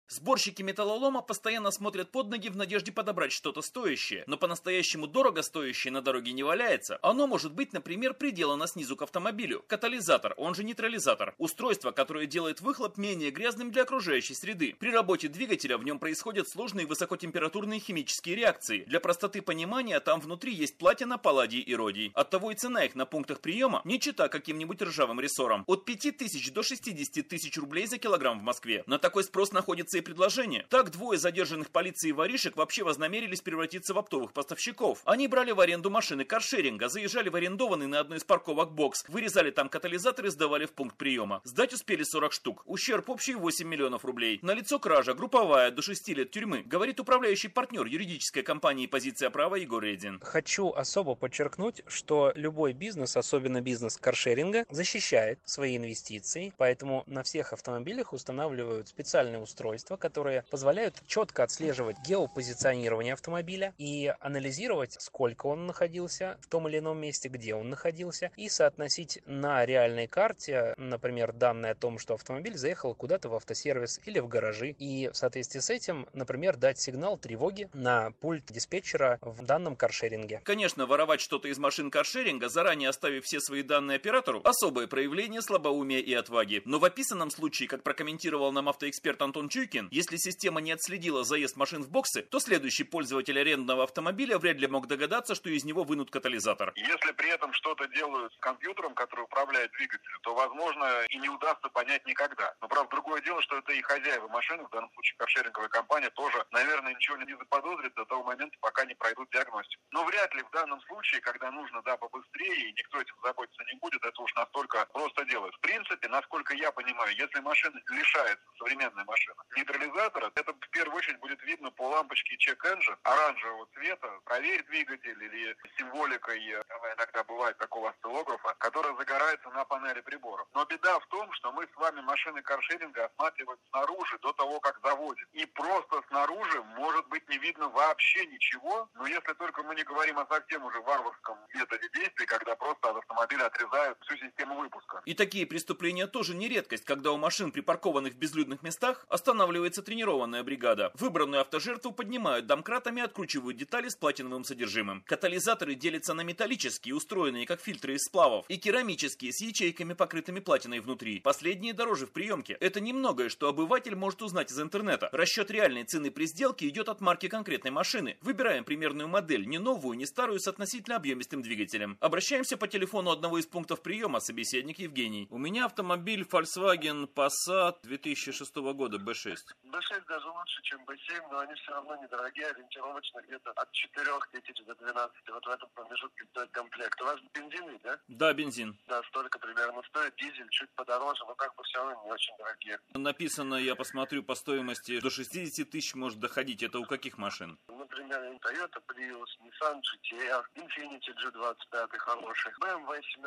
Сборщики металлолома постоянно смотрят под ноги в надежде подобрать что-то стоящее, но по-настоящему дорого стоящее на дороге не валяется. Оно может быть, например, приделано снизу к автомобилю. Катализатор, он же нейтрализатор. Устройство, которое делает выхлоп менее грязным для окружающей среды. При работе двигателя в нем происходят сложные высокотемпературные химические реакции. Для простоты понимания, там внутри есть платина, палладий и родий. Оттого и цена их на пунктах приема не чита каким-нибудь ржавым рессорам. От 5000 до 60 тысяч рублей за килограмм в Москве. На такой спрос находится и предложение. Так двое задержанных полицией воришек вообще вознамерились превратиться в оптовых поставщиков. Они брали в аренду машины каршеринга, заезжали в арендованный на одной из парковок бокс, вырезали там катализатор и сдавали в пункт приема. Сдать успели 40 штук. Ущерб общий 8 миллионов рублей. Налицо кража, групповая, до 6 лет тюрьмы, говорит управляющий партнер юридической компании «Позиция права» Егор Редин. Хочу особо подчеркнуть, что любой бизнес, особенно бизнес каршеринга, защищает свои инвестиции, поэтому на всех автомобилях устанавливают специальные устройства, которые позволяют четко отслеживать геопозиционирование автомобиля и анализировать, сколько он находился в том или ином месте, где он находился, и соотносить на реальной карте, например, данные о том, что автомобиль заехал куда-то в автосервис или в гаражи, и в соответствии с этим, например, дать сигнал тревоги на пульт диспетчера в данном каршеринге. Конечно, воровать что-то из машин каршеринга, заранее оставив все свои данные оператору, особое проявление слабоумия и отваги. Но в описанном случае, как прокомментировал нам автоэксперт Антон Чуйкин, если система не отследила заезд машин в боксы, то следующий пользователь арендного автомобиля вряд ли мог догадаться, что из него вынут катализатор. Если при этом что-то делают с компьютером, который управляет двигателем, то, возможно, и не удастся понять никогда. Но, правда, другое дело, что это и хозяева машины, в данном случае каршеринговая компания, тоже, наверное, ничего не заподозрит до того момента, пока не пройдут диагностику. Но вряд ли в данном случае, когда нужно, побыстрее, и никто этим заботиться не будет, это уж настолько просто делают. В принципе, насколько я понимаю, если машина лишается, современная машина, нейтрализатора, это в первую очередь будет видно по лампочке Check Engine оранжевого цвета, проверь двигатель или символикой, иногда бывает такого осциллографа, который загорается на панели приборов. Но беда в том, что мы с вами машины каршеринга осматриваем снаружи до того, как заводим. И просто снаружи может быть не видно вообще ничего, но если только мы не говорим о совсем уже варварском методе действий, когда просто от автомобиля отрезают всю систему выпуска. И такие преступления тоже не редкость, когда у машин, припаркованных в безлюдных местах, останавливается тренированная бригада. Выбранную автожертву поднимают домкратами и откручивают детали с платиновым содержимым. Катализаторы делятся на металлические, устроенные как фильтры из сплавов, и керамические, с ячейками, покрытыми платиной внутри. Последние дороже в приемке. Это немногое, что обыватель может узнать из интернета. Расчет реальной цены при сделке идет от марки конкретной машины. Выбираем примерную модель, не новую, не старую, с относительно объемистым двигателем. Обращаемся по телефону одного из пунктов приема, собеседник Евгений. У меня автомобиль Volkswagen Passat 2006 года, B6. B6 даже лучше, чем B7, но они все равно недорогие, ориентировочно где-то от 4000 до 12. Вот в этом промежутке стоит комплект. У вас бензин, да? Да, бензин. Да, столько примерно стоит. Дизель чуть подороже, но как бы все равно не очень дорогие. Написано, я посмотрю, по стоимости до 60 тысяч может доходить. Это у каких машин? Например, Toyota Prius, Nissan GT-R, Infiniti G25 хороший, BMW 7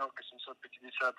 750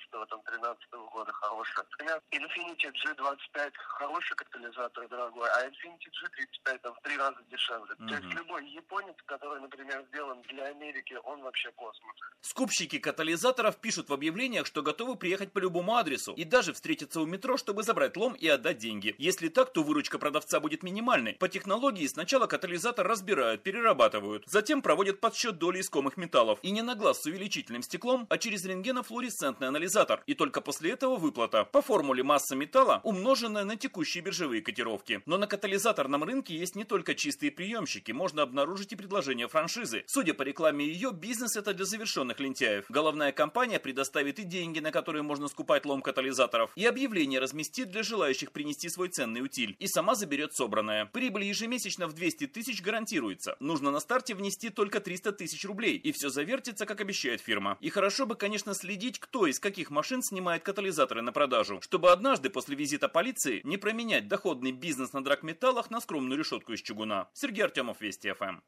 12-13 года хорошая. Например, Infiniti G25 хороший катализатор дорогой, а Infiniti G35 там в 3 раза дешевле. То есть любой японец, который, например, сделан для Америки, он вообще космос. Скупщики катализаторов пишут в объявлениях, что готовы приехать по любому адресу и даже встретиться у метро, чтобы забрать лом и отдать деньги. Если так, то выручка продавца будет минимальной. По технологии сначала катализатор разбирают, перерабатывают, затем проводят подсчет доли искомых металлов. И не на глаз с увеличительным стеклом, а через рентгенофлуоресцентный анализатор. И только после этого выплата. По формуле масса металла, умноженная на текущие биржевые котировки. Но на катализаторном рынке есть не только чистые приемщики, можно обнаружить и предложение франшизы. Судя по рекламе ее, бизнес это для завершенных лентяев. Головная компания предоставит и деньги, на которые можно скупать лом катализаторов, и объявление разместит для желающих принести свой ценный утиль. И сама заберет собранное. Прибыль ежемесячно в 200 тысяч гарантируется. Нужно на старте внести только 300 тысяч рублей, и все завертится, как обещает фирма. И хорошо бы, конечно, следить, кто из каких машин снимает катализаторы на продажу, чтобы однажды после визита полиции не променять доходный бизнес на драгметаллах на скромную решетку из чугуна. Сергей Артемов, Вести ФМ.